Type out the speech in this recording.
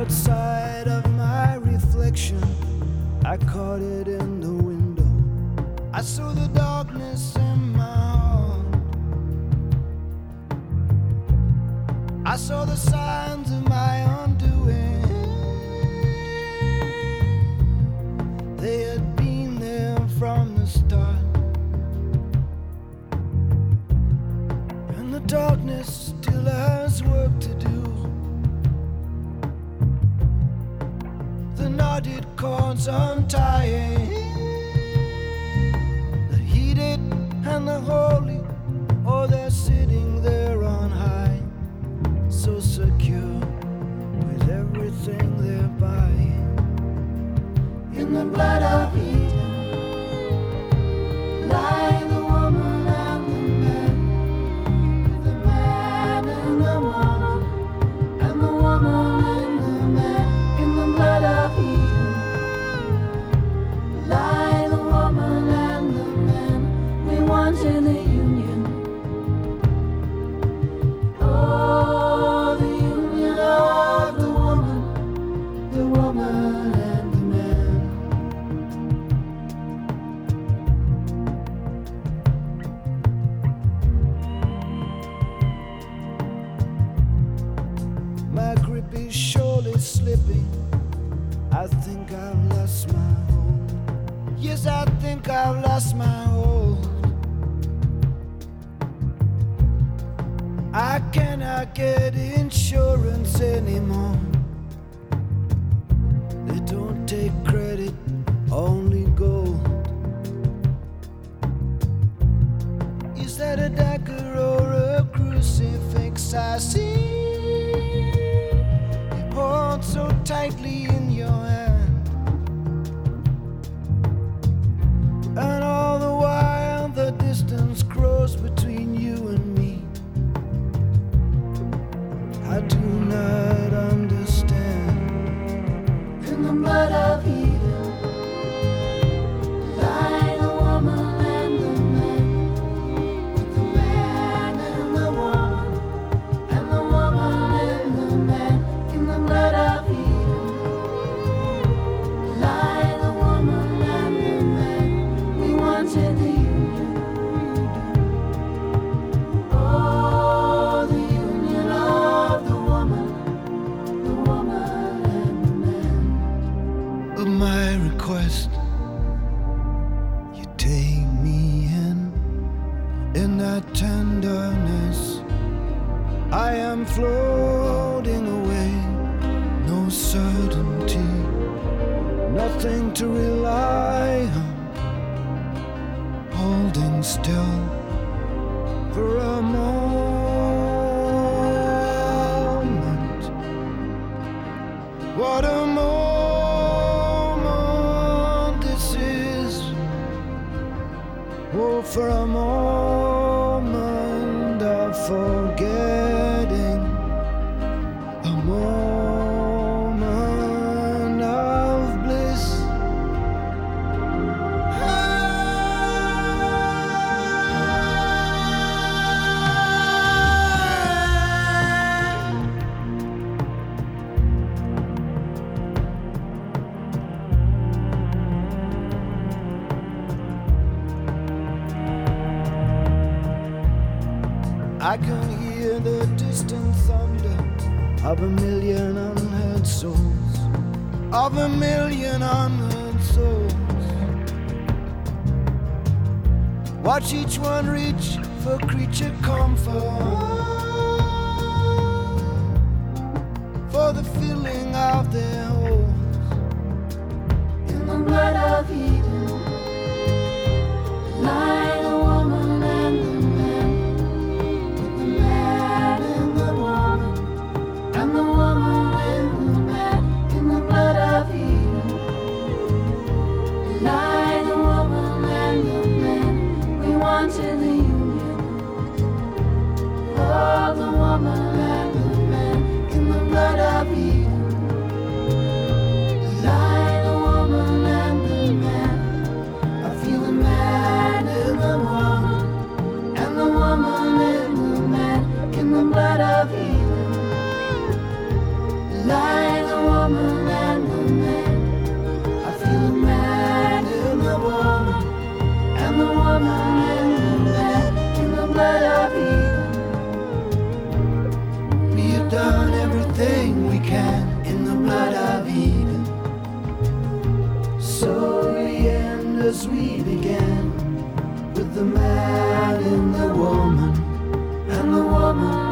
outside of my reflection. I caught it in the window. I saw the darkness in my heart. I saw the signs of my undoing. They had been there from the start. And the darkness still has work to do. The knotted cords untying, the heated and the holy, oh, they're sitting there on high, so secure with everything they're buying. In the blood of Eden lie the woman and the man, the man and the woman, and the woman and the man. In the blood of Eden lie the woman and the man. We wanted the union. Oh, the union of the woman and the man. My grip is surely slipping. I think I've lost my hold. Yes, I think I've lost my hold. I cannot get insurance anymore. They don't take credit, only gold. Is that a dagger or a crucifix I see? You hold so tightly in your hand, and all the while the distance grows between you and me. I do not understand. In the blood of Eden lie the woman and the man, the man and the woman, and the woman and the man. In the blood of Eden lie the woman and the man. We wanted the union. Oh, the union of the woman and the man. Of my request, you take me in that tenderness. I am floating away, no certainty, nothing to rely on, holding still for a moment. What a moment this is. Oh, for a moment of forgetting, a moment of bliss. I can hear the distant thunder of a million unheard souls, of a million unheard souls. Watch each one reach for creature comfort, for the filling of their holes. In the blood of Eden lie the woman and the man, the man and the woman, and the woman and the man. In the blood of Eden lie the woman and the man. We wanted the union of the woman and the man. In the blood of Eden lie the woman and the man. as we began, with the man and the woman